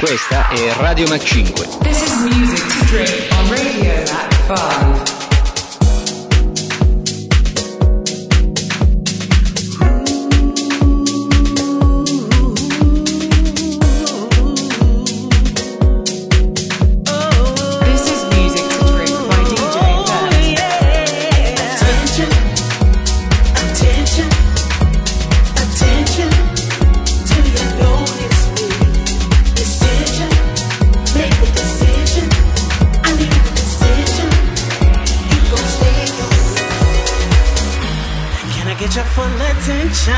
Questa è Radio Mac 5. This is music to drink on Radio Mac 5. Your full attention,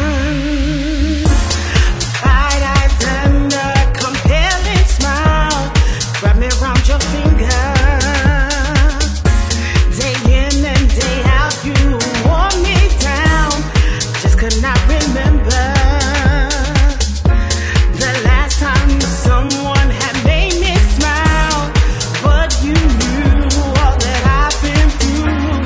bright eyes and a compelling smile. Wrap me around your finger, day in and day out. You wore me down, just could not remember the last time someone had made me smile. But you knew all that I've been through.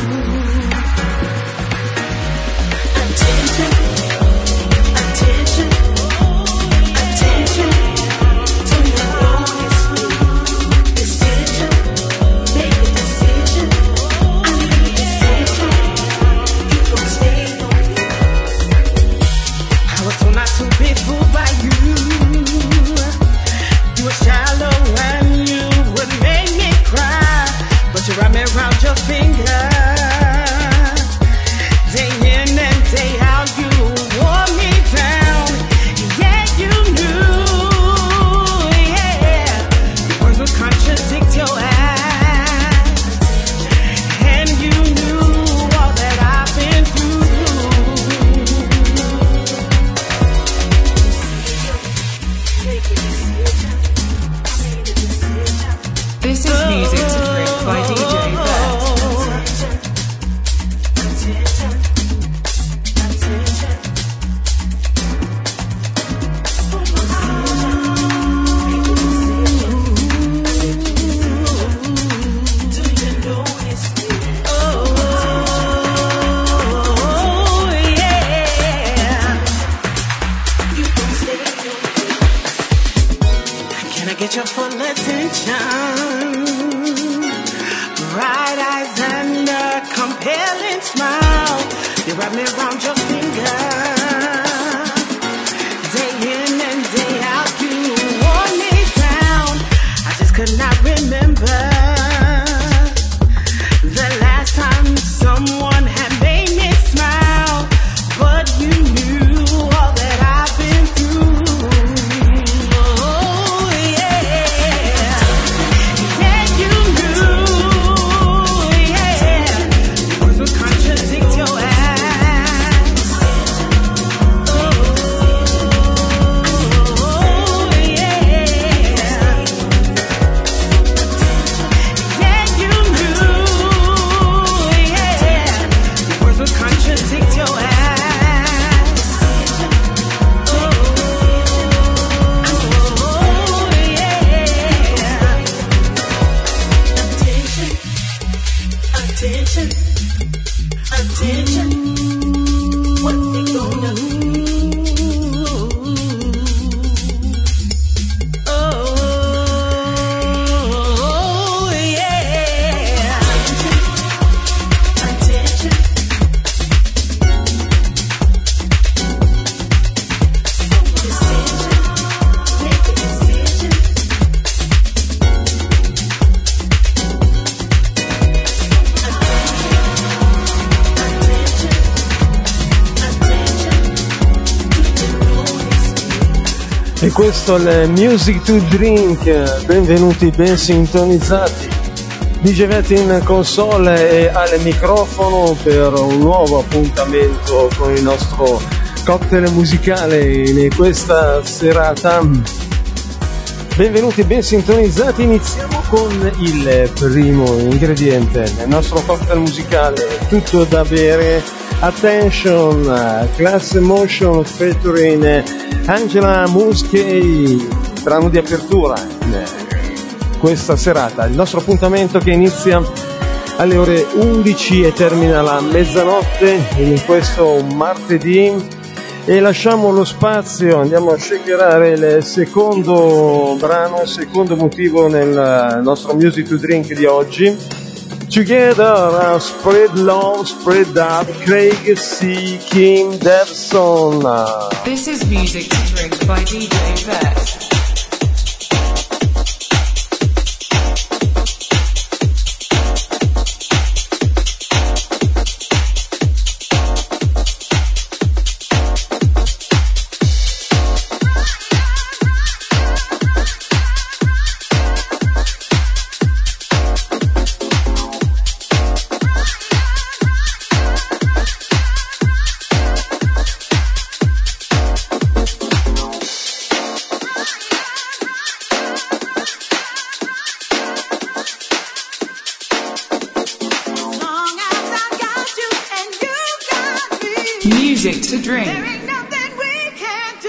Attention, attention, attention to your honest decision. Make a decision. I need a decision. You gon' stay on me. I was told not to be fooled by you. You were shallow and you would make me cry, but you wrap me around your finger. Day in and day out, you wore me down. Yeah, you knew, yeah, your words would contradict your acts, and you knew all that I've been through. This is music to drink by DJ Bert. Get your full attention, bright eyes and a compelling smile. You wrap me around your finger, day in and day out. You wore me down. I just could not remember the last time someone had made me smile. But you knew all that I've been through. E questo è il Music to Drink, benvenuti, ben sintonizzati. DJ Vet in console e al microfono per un nuovo appuntamento con il nostro cocktail musicale in questa serata. Benvenuti, ben sintonizzati, iniziamo con il primo ingrediente nel nostro cocktail musicale, tutto da bere. Attention, Class Motion featuring Angela Muskey, brano di apertura questa serata. Il nostro appuntamento che inizia alle ore 11 e termina alla mezzanotte in questo martedì e lasciamo lo spazio, andiamo a shakerare il secondo brano, il secondo motivo nel nostro Music to Drink di oggi. Together, Spread Love, Spread Up, Craig C. Kim Devson. This is Music to Drink by DJ Vet. Music to Drink. There ain't nothing we can't do.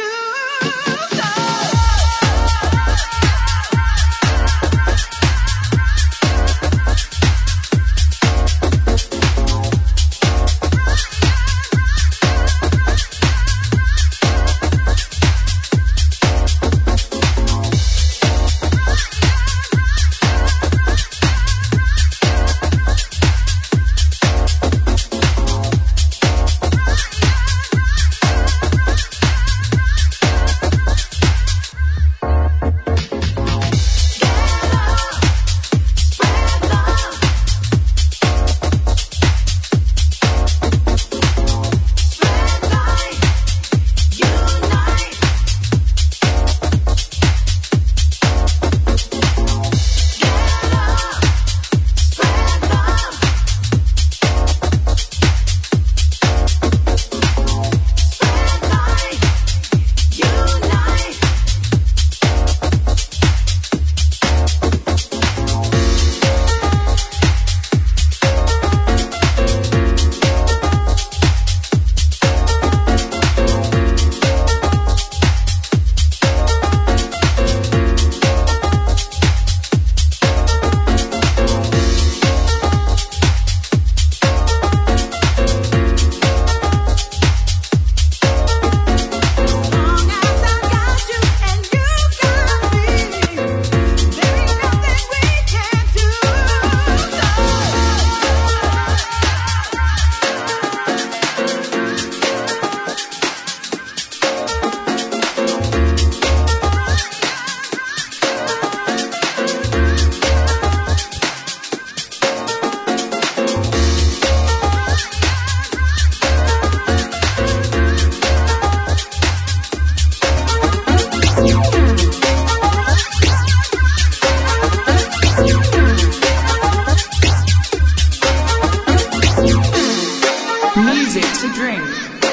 Music to Drink.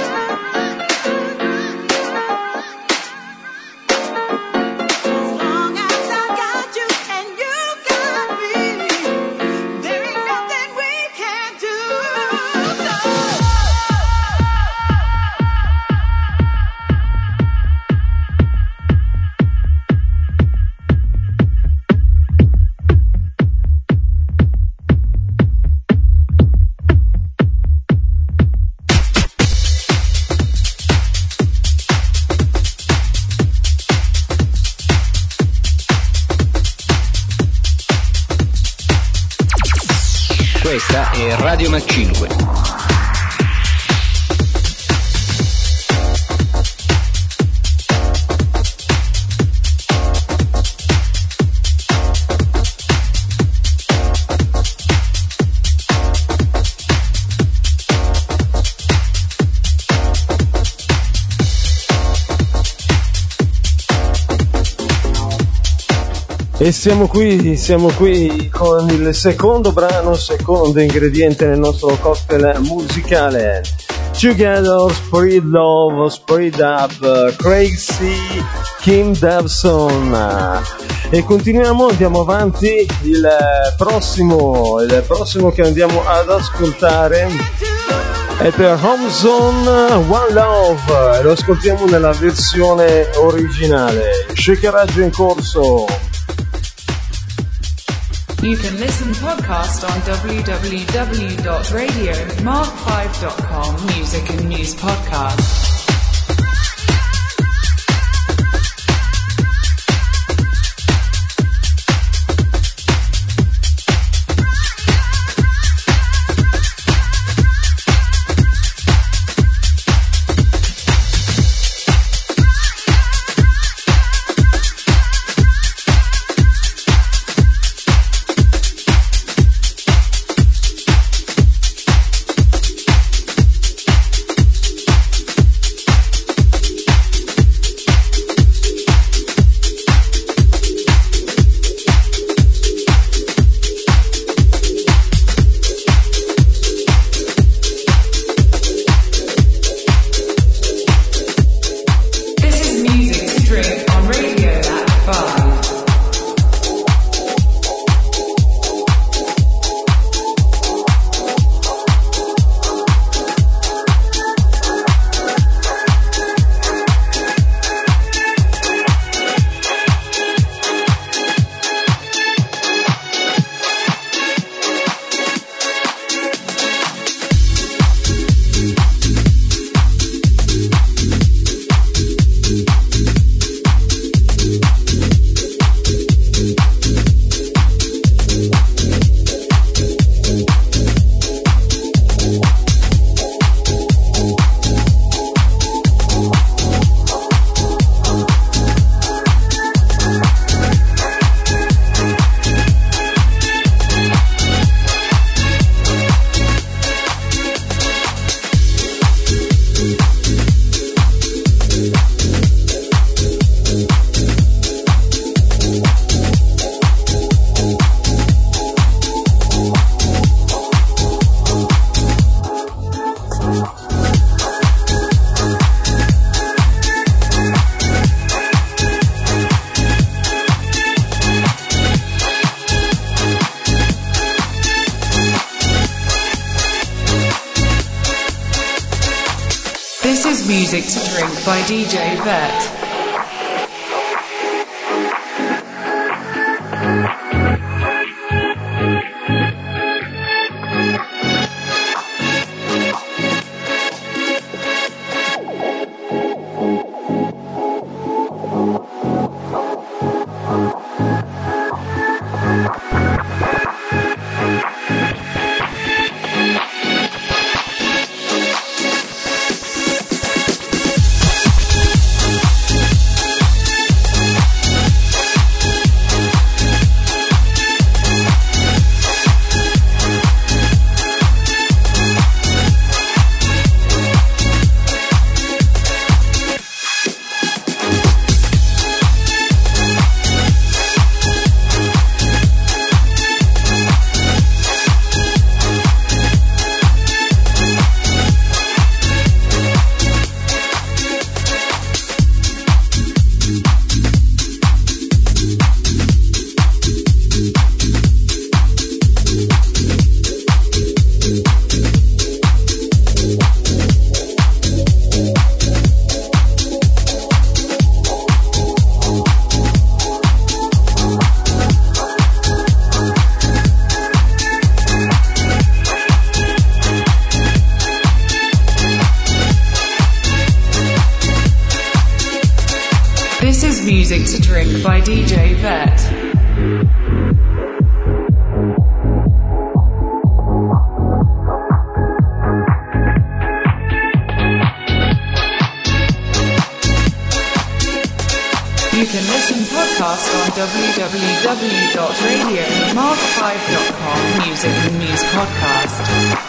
Questa è Radio Mac 5. E siamo qui con il secondo brano, secondo ingrediente nel nostro cocktail musicale. Together, Spread Love, Spread Up, Craig C. Kim Devson. E continuiamo, andiamo avanti. Il prossimo che andiamo ad ascoltare è per Home Zone One Love. Lo ascoltiamo nella versione originale. Shakeraggio in corso. You can listen podcast on www.radiomark5.com Music and News Podcast. music to drink by DJ Vet. This is music to drink by DJ Vet. You can listen podcast on www.radiomark5.com Music and Muse Podcast.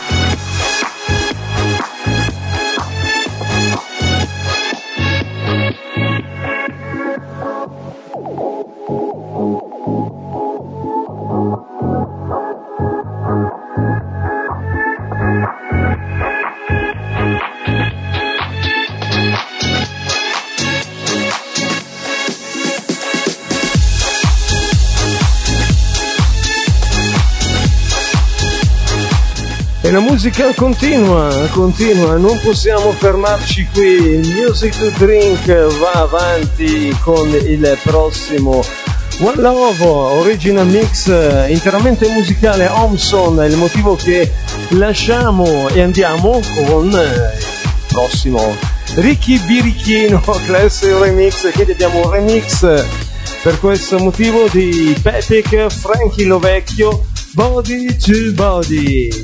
E la musica continua, non possiamo fermarci qui. Music to Drink va avanti con il prossimo One Love Original Mix interamente musicale Homson, è il motivo che lasciamo e andiamo con il prossimo Ricky Birichino Classic Remix. Che abbiamo un remix per questo motivo di Pepic, Frankie Lovecchio, Body to Body.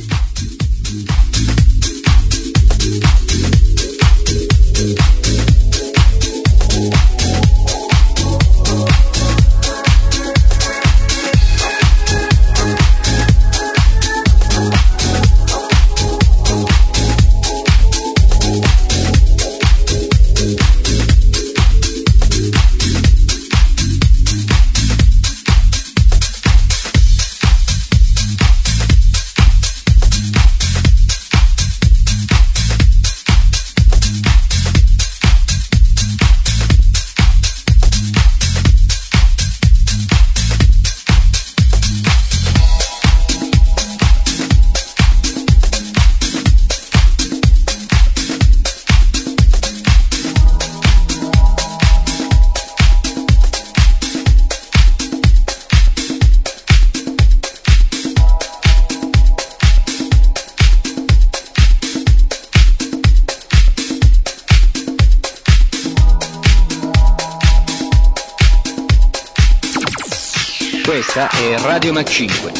Questa è Radio Mac 5.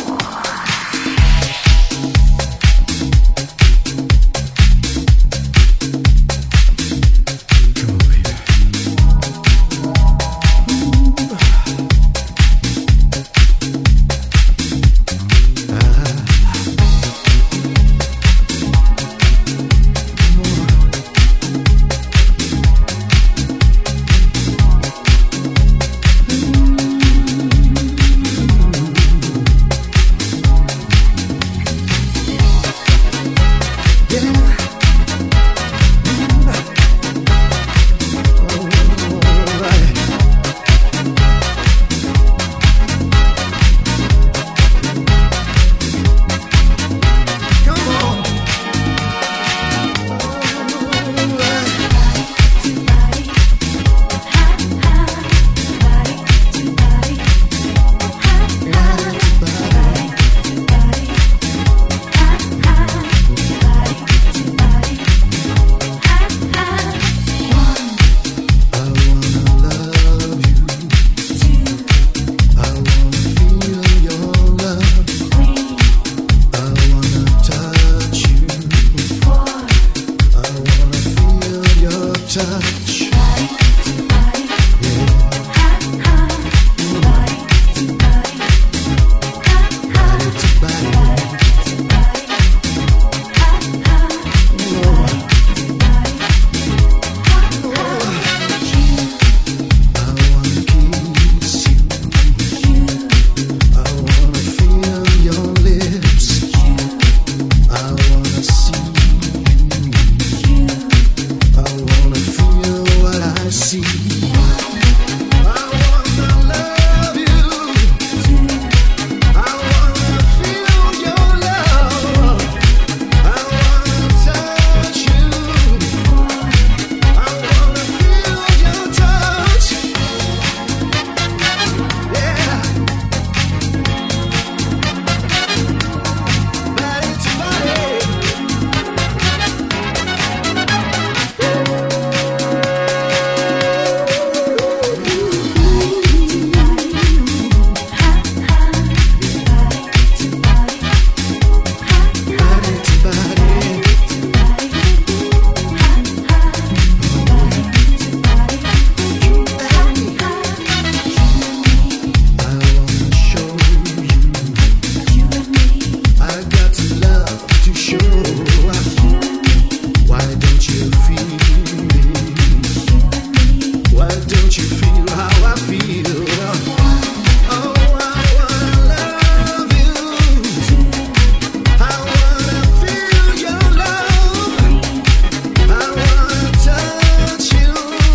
you feel how I feel. Oh, I wanna love you. I wanna feel your love. I wanna touch you.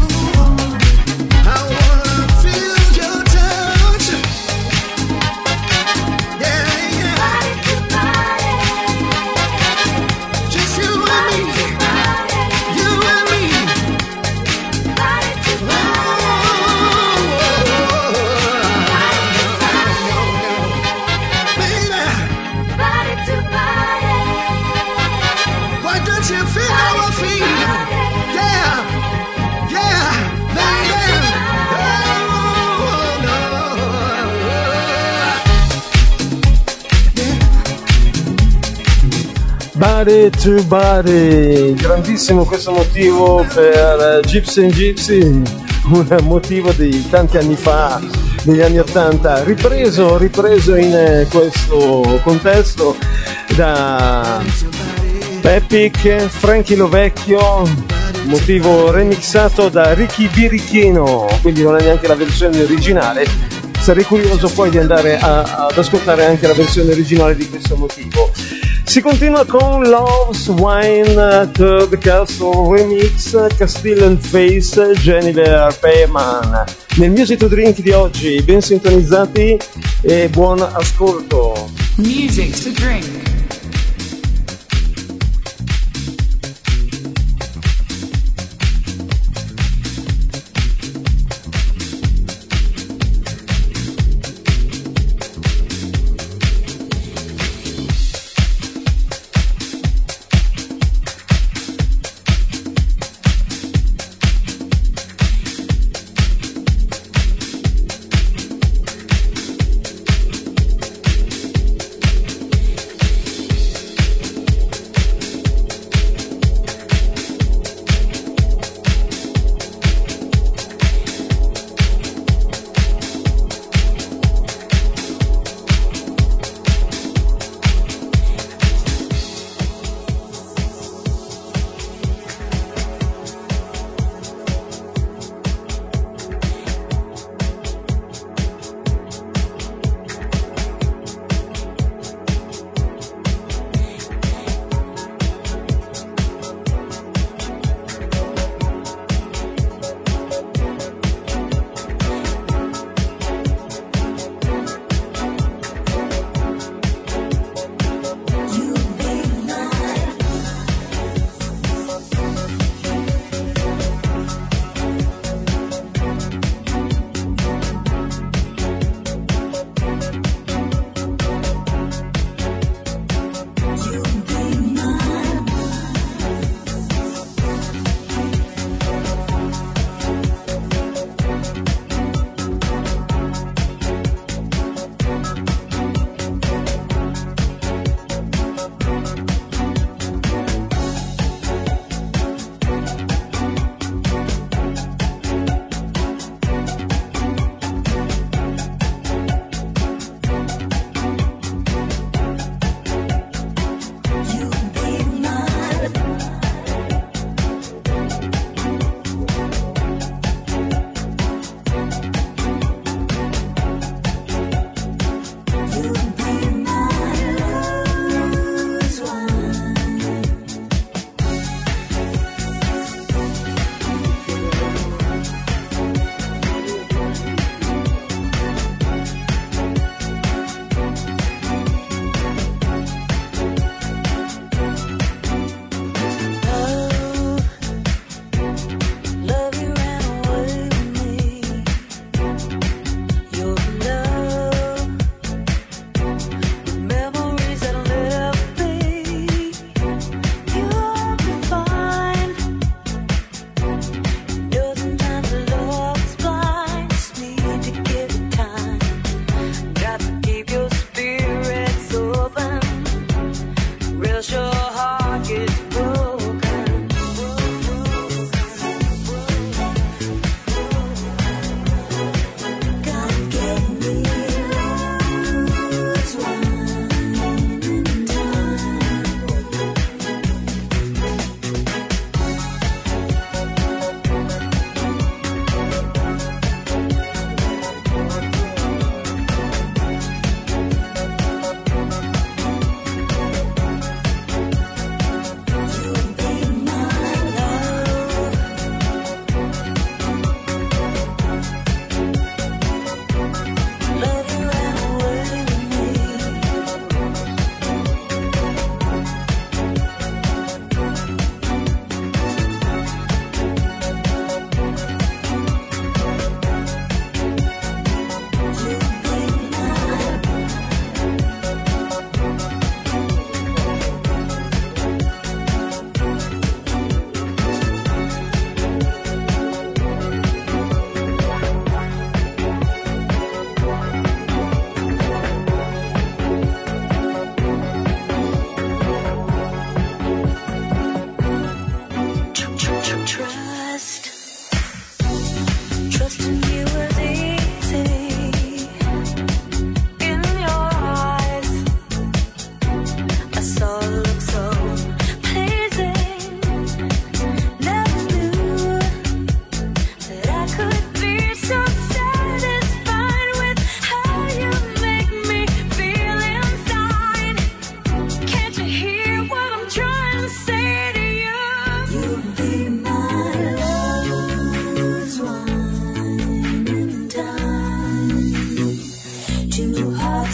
I wanna feel your touch. Yeah, yeah. Just you and me. You and me. Why don't you feel how I feel? Yeah, yeah, baby. Body to Body, grandissimo questo motivo per Gypsy and Gypsy, un motivo di tanti anni fa, negli anni 80, ripreso in questo contesto da Epic, Frankie Lovecchio, motivo remixato da Ricky Birichino, quindi non è neanche la versione originale. Sarei curioso poi di andare ad ascoltare anche la versione originale di questo motivo. Si continua con Love's Wine Third Castle Remix, Castile and Face, Jennifer Payman. Nel Music to Drink di oggi, ben sintonizzati e buon ascolto. Music to Drink.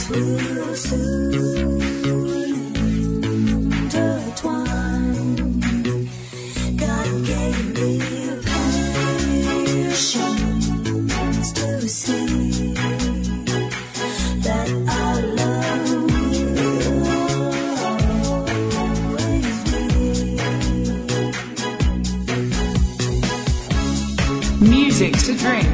Music to drink.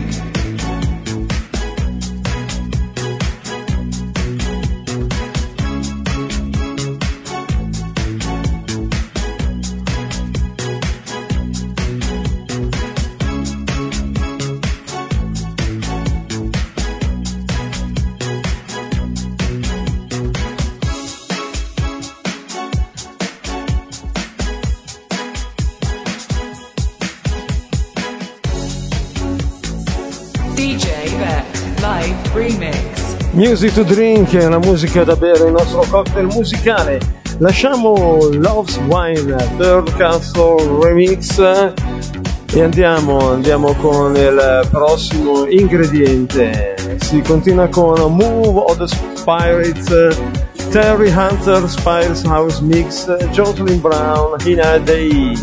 Music to Drink, la musica da bere, il nostro cocktail musicale. Lasciamo Love's Wine, Third Castle Remix e andiamo con il prossimo ingrediente. Si continua con Move of the Spirits, Terry Hunter Spirits House Mix, Jocelyn Brown, Hina Day.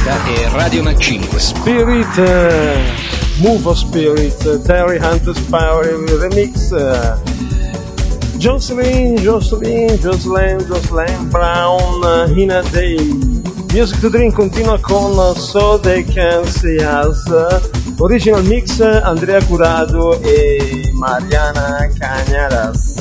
Questa è Radio Mac 5. Spirit, Move of Spirit, Terry Hunter's Power Remix. Jocelyn Brown, Hina Day. Music to Drink continua con So They Can See Us. Original mix Andrea Curado e Mariana Cañadas.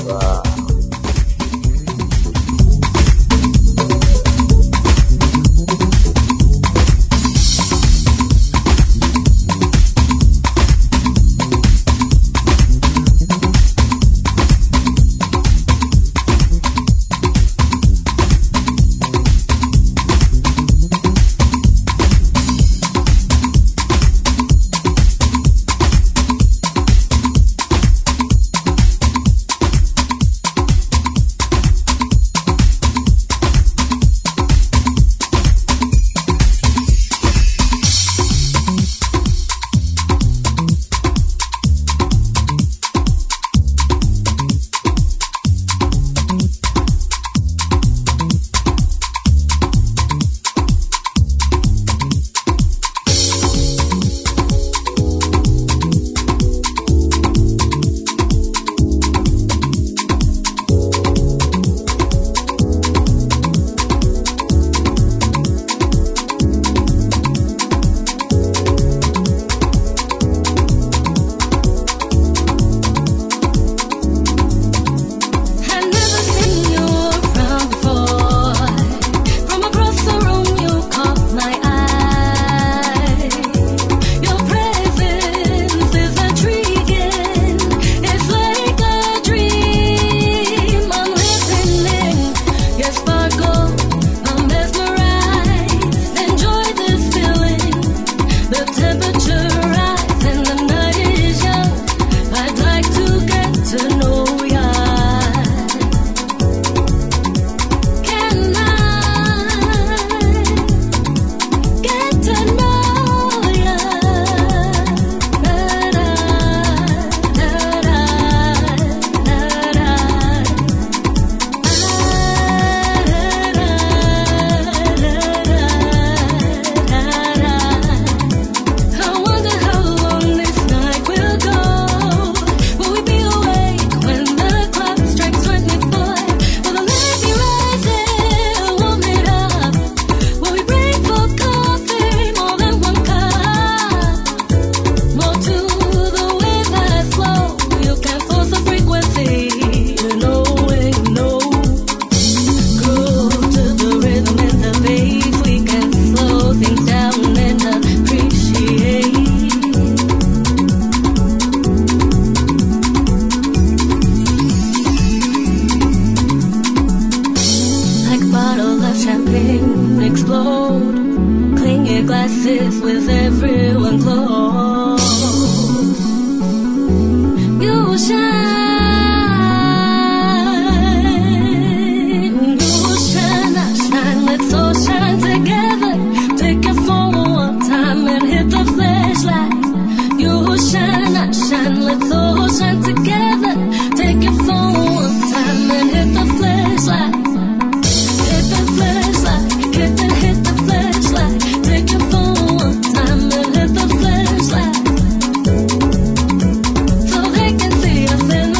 So they can see us in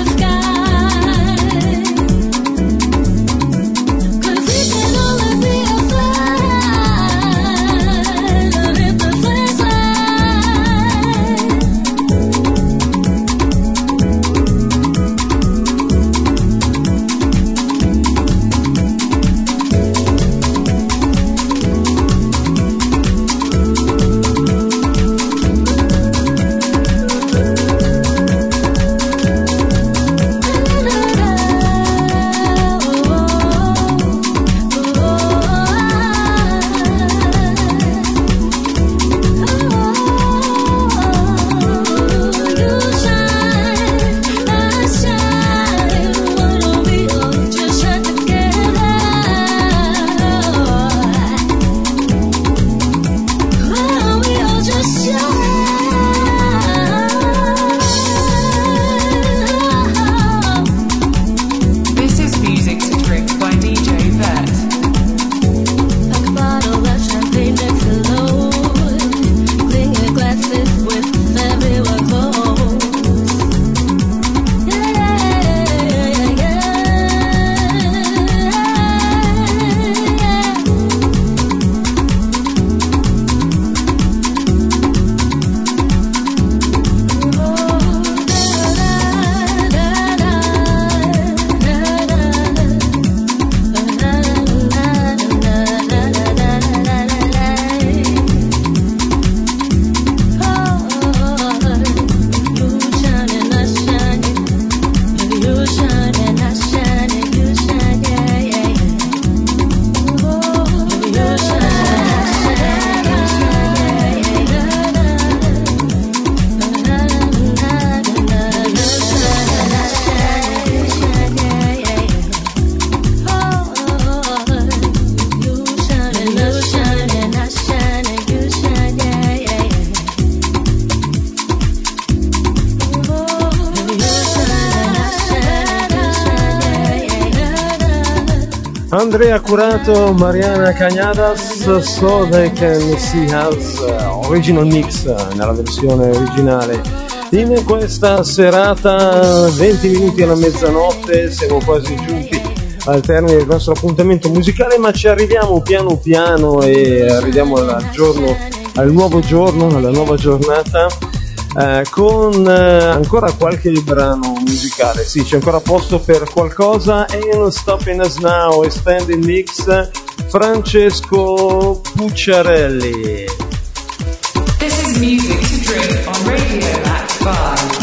Andrea Curato, Mariana Cañadas, So They Can See Us, original mix nella versione originale. In questa serata, 20 minuti alla mezzanotte, siamo quasi giunti al termine del nostro appuntamento musicale, ma ci arriviamo piano piano e arriviamo al nuovo giorno, alla nuova giornata. Con ancora qualche brano musicale, sì, c'è ancora posto per qualcosa. Ain't Stopping Us Now, Extended Mix, Francesco Pucciarelli. This is Music to Drink on Radio at 5.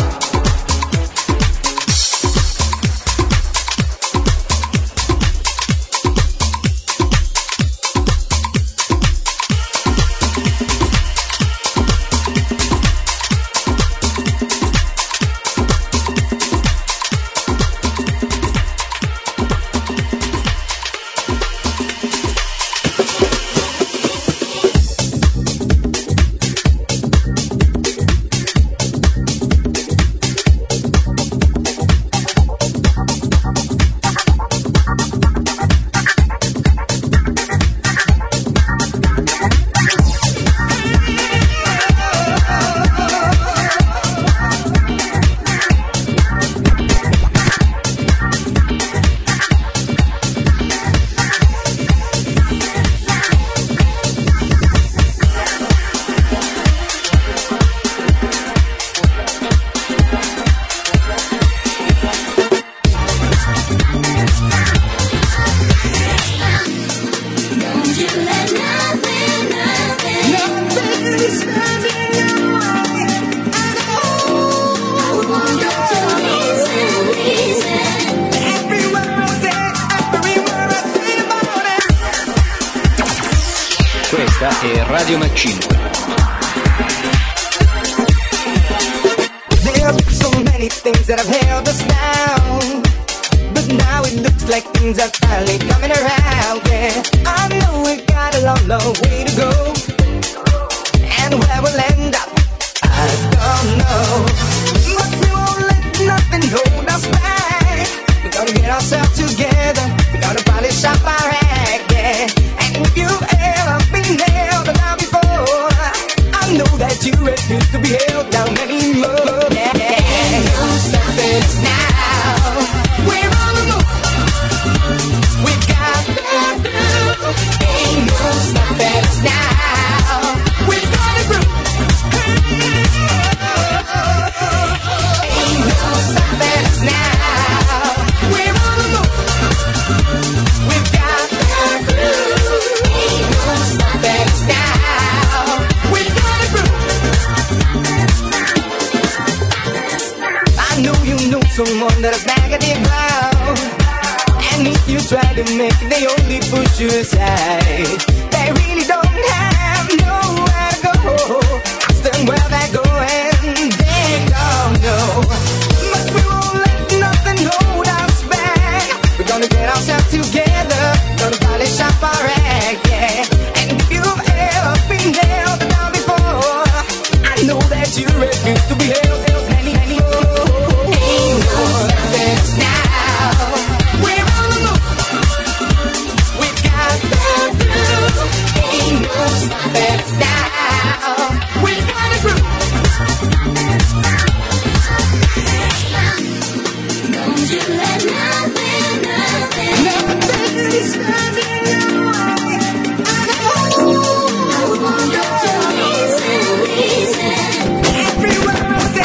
è Radio Mac5. There's so many things that have held us down, but now it looks like things are finally coming around. Yeah, I know we got a long, long way to go, and where we'll end up, I don't know. But we won't let nothing hold us back. We're gonna get ourselves together. We're gonna polish up our act, yeah. And if you've ever been held down before, I know that you refuse to be held down anymore. Yeah, ain't no stopping us now. We're on the move. We've got the groove. Ain't no stopping us now. We've got the groove. Ain't no stopping us now. We're on the move. We've got the groove. Ain't no stopping us now. We've got the groove. I know you know someone that is back at the ground, and if you try to make it, they only push you aside. They really don't have nowhere to go. Ask them where they're going, they don't know. But we won't let nothing hold us back. We're gonna get ourselves together, gonna polish up our act, yeah. And if you've ever been held down before, I know that you refuse to be held anymore. Ain't no stopping us now. We're on the move. We've got the groove. Ain't no stopping us now. We've got the groove. Don't you let nothing stand in your way. I want you to listen. Everywhere I say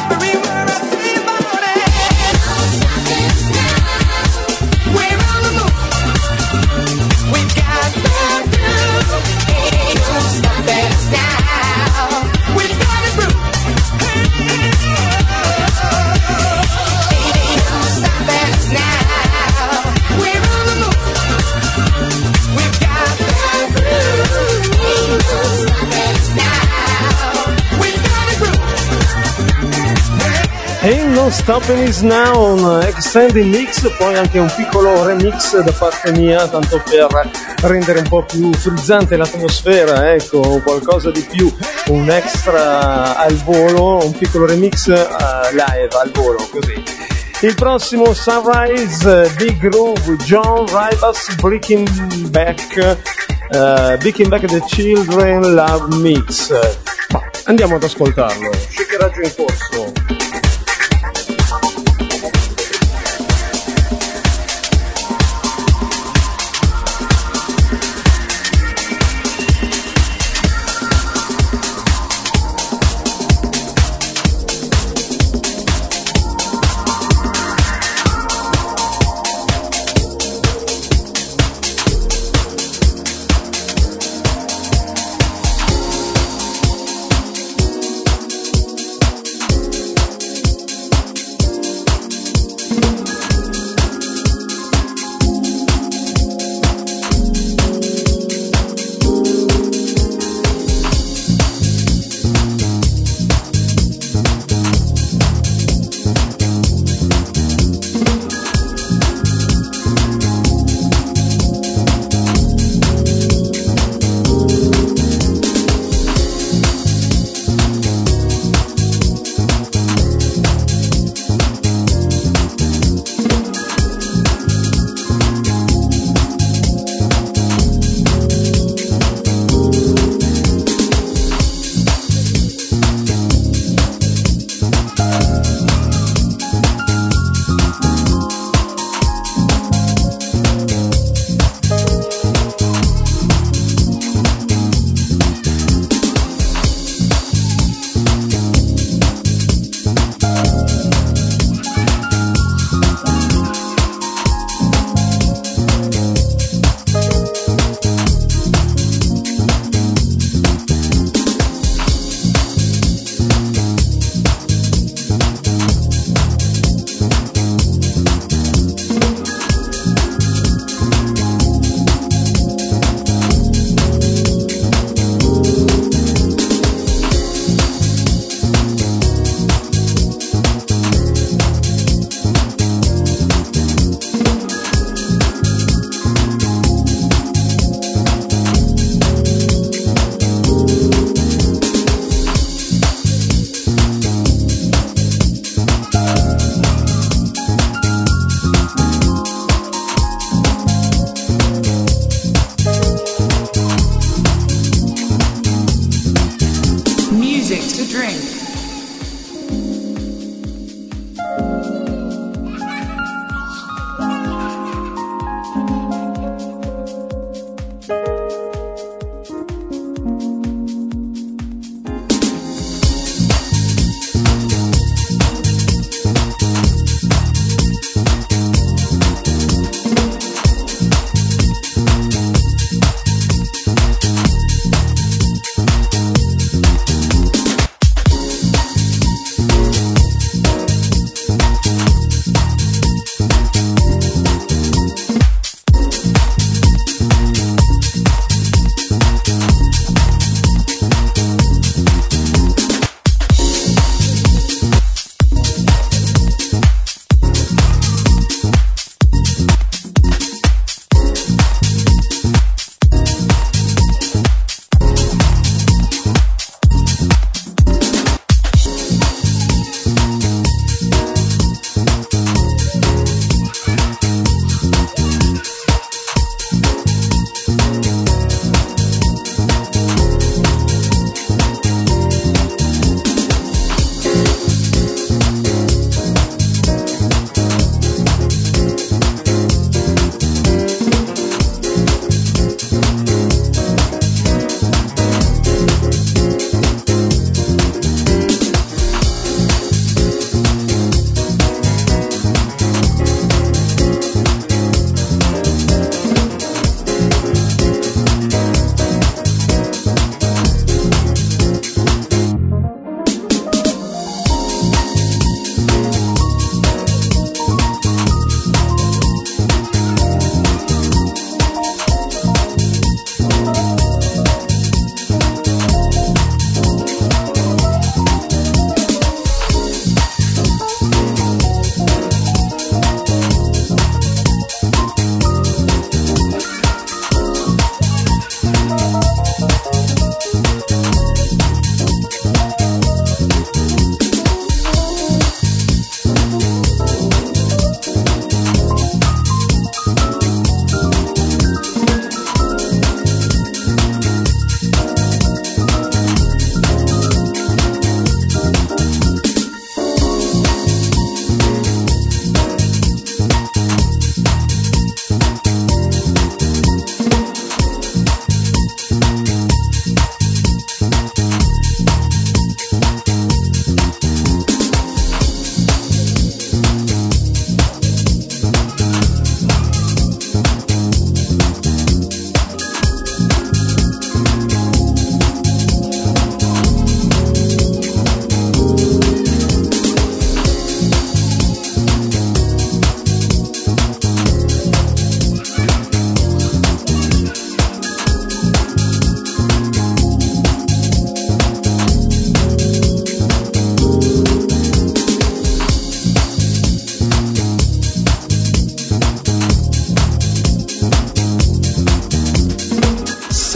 about it. We're on the move. We've got the groove. Ain't no stopping us now. We've got the groove. Ain't no stopping us now. We're on the move. We've got the groove. Ain't no stopping us now. We've got the groove. Ain't No Stopping Us Now, un extended mix, poi anche un piccolo remix da parte mia, tanto per rendere un po' più frizzante l'atmosfera, ecco, qualcosa di più, un extra al volo, un piccolo remix live al volo, così. Il prossimo Sunrise, Big Groove, John Rivas, Breaking Back the Children Love Mix. Andiamo ad ascoltarlo, shakeraggio in corso.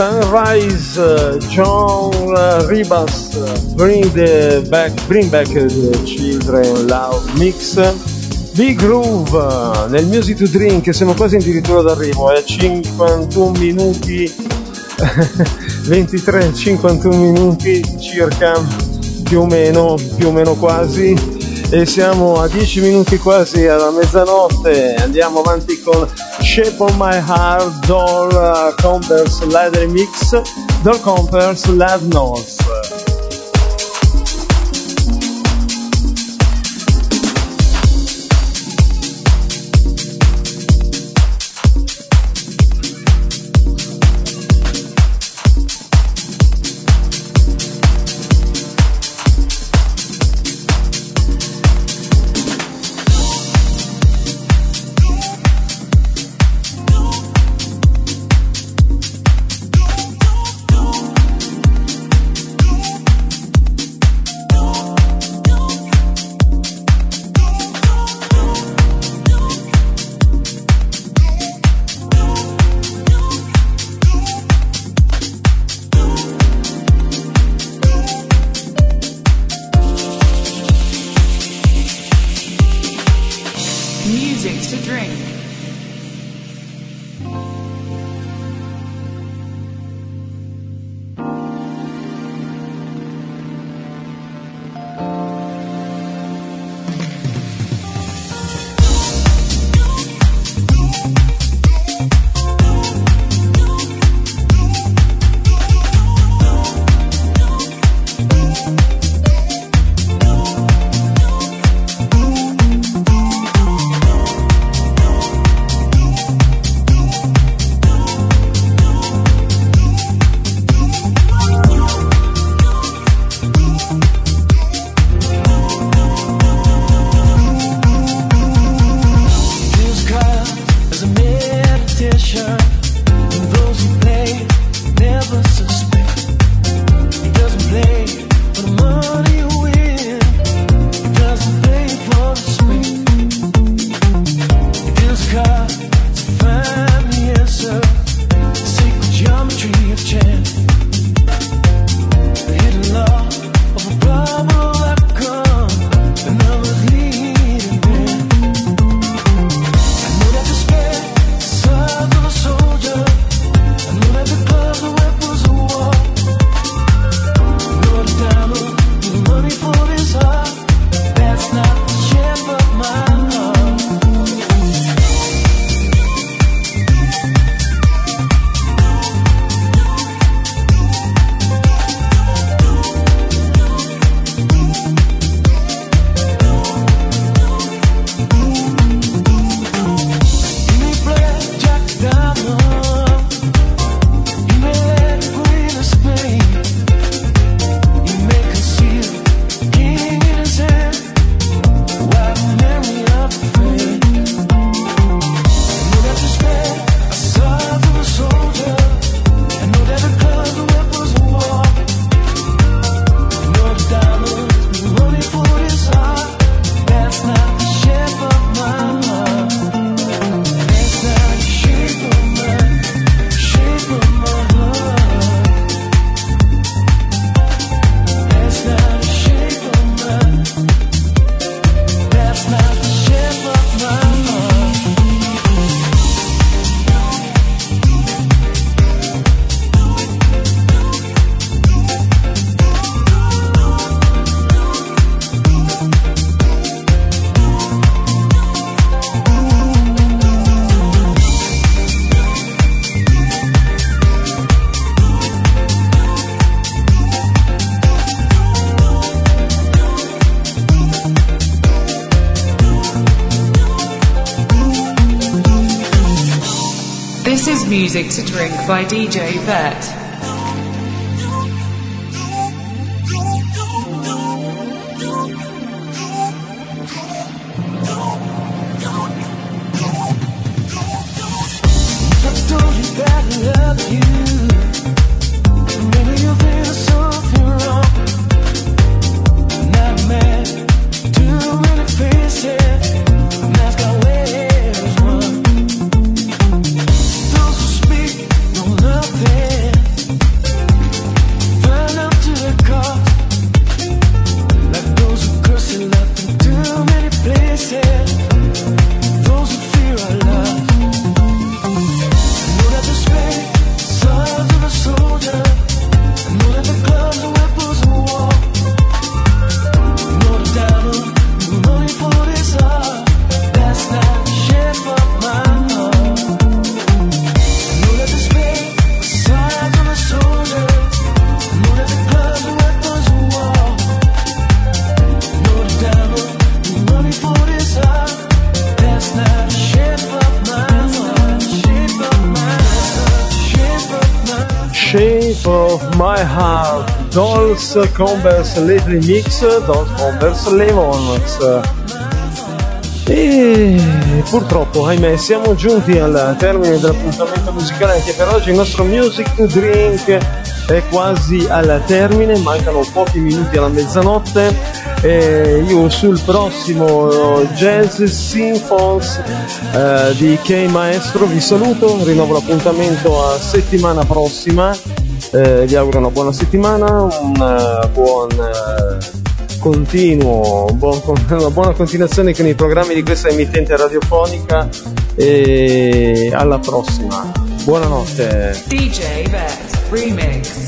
Sunrise, John Ribas, Bring Back the Children Love Mix. Big Groove nel Music to Drink, siamo quasi addirittura d'arrivo, 51 minuti 23-51 minuti circa, più o meno quasi, e siamo a 10 minuti quasi alla mezzanotte. Andiamo avanti con Shape of My Heart, Doll Compers Live Remix, Doll Compers Live North. Music to drink. This is Music to Drink by DJ Vet. Those who speak know nothing. Shape of My Heart, Dolls Converse Lately Mix, Dolls Converse Lemons. E purtroppo, ahimè, siamo giunti al termine dell'appuntamento musicale anche per oggi. Il nostro Music to Drink è quasi al termine, mancano pochi minuti alla mezzanotte. Io sul prossimo Jazz Symphons di K Maestro vi saluto, rinnovo l'appuntamento a settimana prossima, vi auguro una buona settimana, una buona continuazione con i programmi di questa emittente radiofonica e alla prossima. Buonanotte. DJ Vex Remix.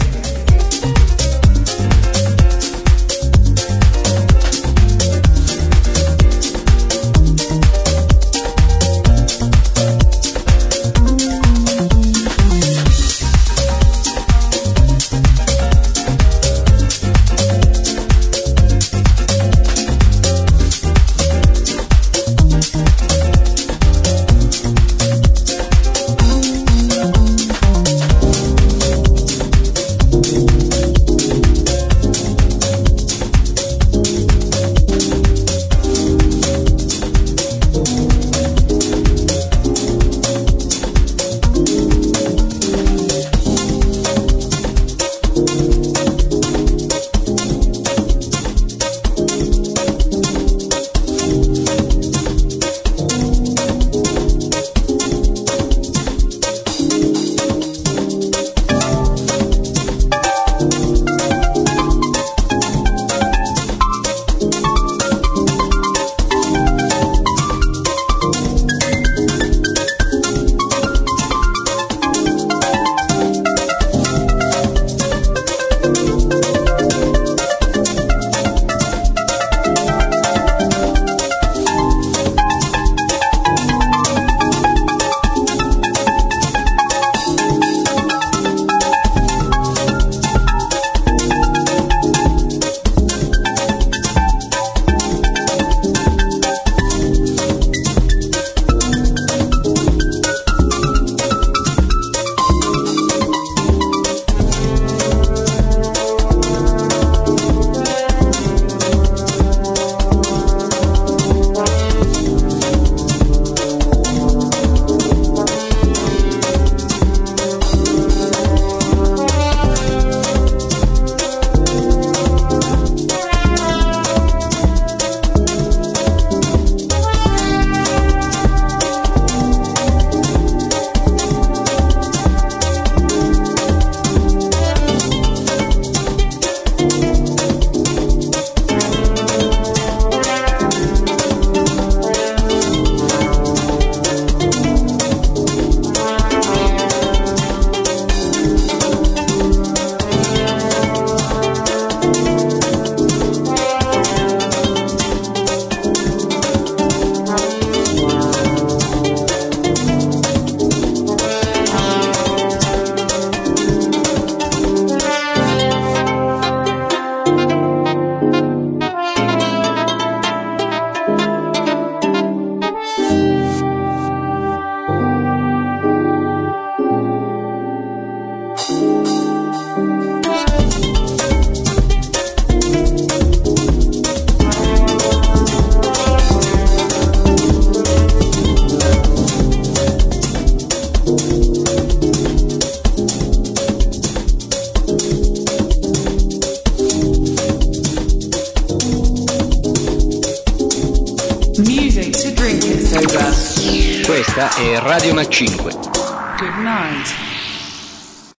Questa è Radio Mac 5. Good night.